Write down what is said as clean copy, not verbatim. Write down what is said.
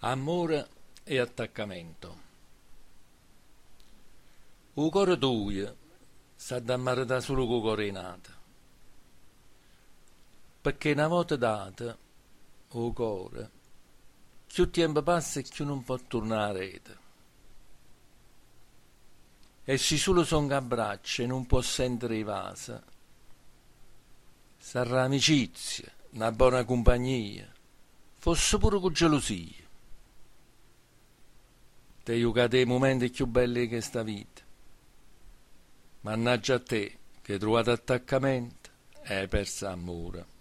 Amore e attaccamento. Il cuore tuo sta da maritare solo con il cuore in nato. Perché una volta dato, il cuore, più tempo passa e più non può tornare a rete. E se solo sono che abbraccia e non può sentire i vasi, sarà amicizia, una buona compagnia, fosse pure con gelosia. Te giocate i momenti più belli che sta vita. Mannaggia a te che hai trovato attaccamento e hai perso amore.